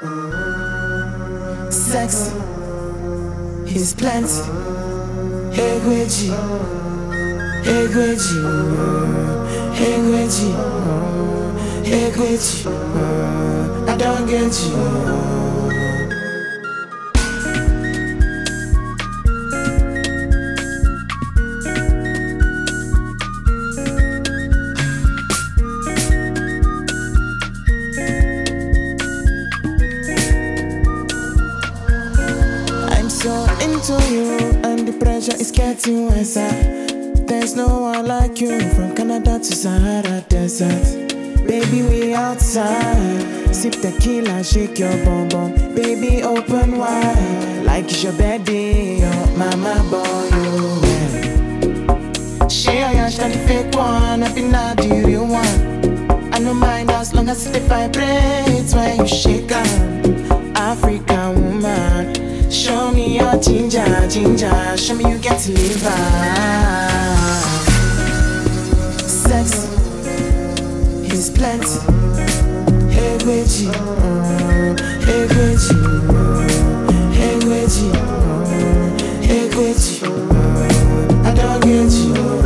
Sexy, he's plenty. Hey Gweji, hey Gweji, hey Gweji, hey Gweji, I don't get you. So into you, and the pressure is getting worse. There's no one like you from Canada to Sahara Desert. Baby, we outside. Sip tequila, shake your bum bum. Baby, open wide, like it's your birthday. Oh, mama boy, you share your yash, not the fake one. I be not the real one. I don't mind as long as it vibrates when you shake on. African woman, show me your ginger, ginger. Show me you get to live out. Sexy, he's plenty. Hey Gweji, hey Gweji, hey Gweji, hey Gweji, I don't get you.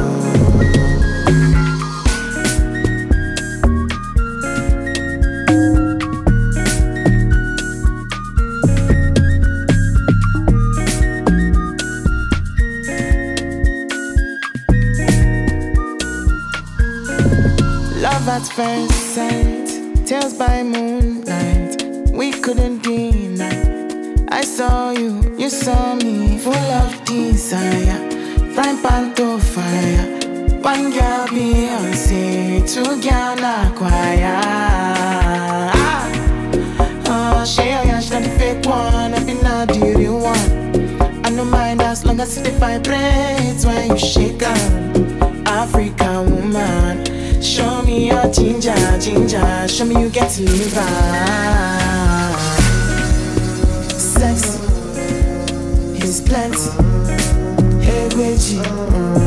Love at first sight, tales by moonlight. We couldn't deny. I saw you, you saw me, full of desire. Frying pan to fire. One girl Beyonce, two girl na choir. Oh, share your yash, not the fake one. I be not the real one. I don't mind as long as it vibrates when you shake on. African woman, show me your ginger, ginger. Show me you get to live out. Sexy, he's plenty. Hey Gweji,